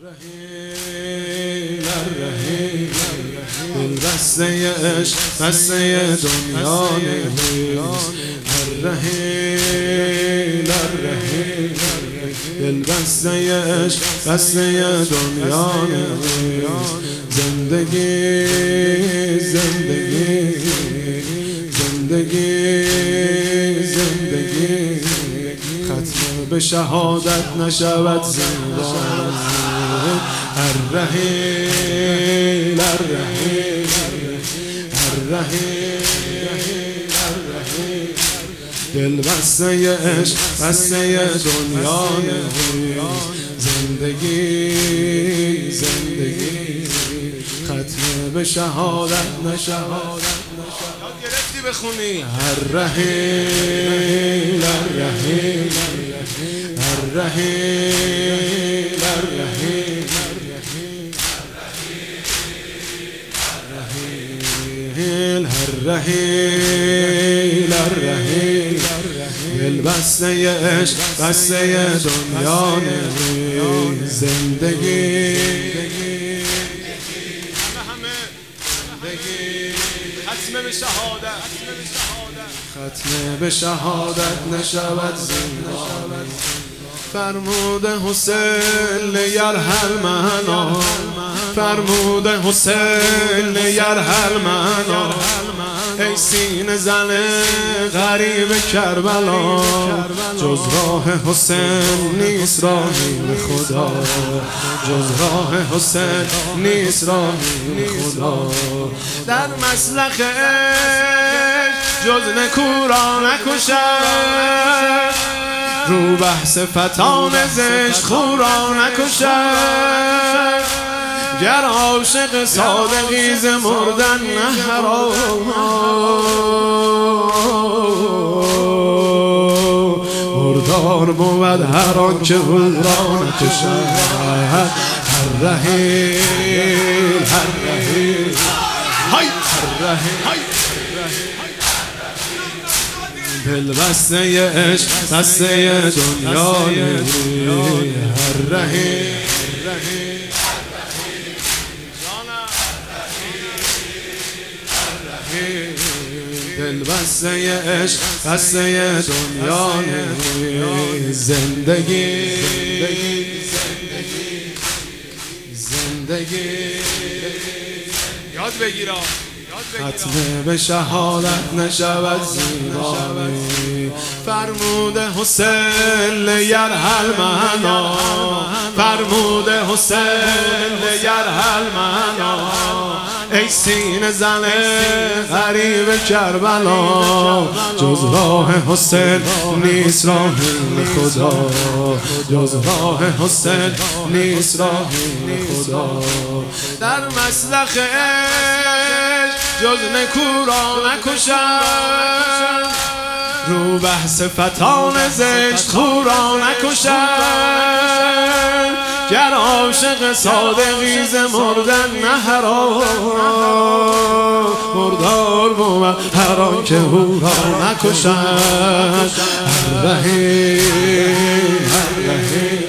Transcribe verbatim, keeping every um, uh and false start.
الرحیل الرحیل دل بسته عشق بسته دنیا نیست. الرحیل الرحیل دل بسته عشق بسته دنیا نیست. زندگی زندگی زندگی زندگی ختم به شهادت نشود زندگی. الرحیل الرحیل الرحیل الرحیل دل بسته عشق بسته دنیا نیست. زندگی زندگی ختم به شهادت نشود. یاد گرفتی بخونی الرحیل الرحیل الرحیل الرحیل الرحیل الرحیل دل بسته عشق بسته دنیا نیست. زندگی ختم به شهادت ختم به شهادت نشود زندگی. فرمود حسین یرحل منا فرمود حسین یرحل منا ای سینه زن غریب کربلا جز راه حسین نیست راهی به خدا. جز راه حسین نیست راهی به خدا. در مسلخ عشق جز نکو را نکشد رو بحث فتان زشت خو را نکشد. گر عاشق صادقی ز مردن نه حرام مردار بود هر آن که او را نکشد. الرحیل الرحیل الرحیل دل بسته عشق بسته دنیا نیست. الرحیل دل بسته عشق بسته دنیا نیست. زندگی زندگی یاد بگیرم ختم به شهادت نشود زیبایی. فرمود حسین یرحل منا فرمود حسین یرحل منا ای سینه زن غریب کربلا جز راه حسین نیست راهی به خدا. جز راه حسین نیست راهی به خدا. در مسلخ عشق جز نکو را نکشد رو بحث فتان زشت خو را نکشد. گر عاشق صادقی ز مردن نه حرام مردار بود هر آن که او را نکشد. الرحیل الرحیل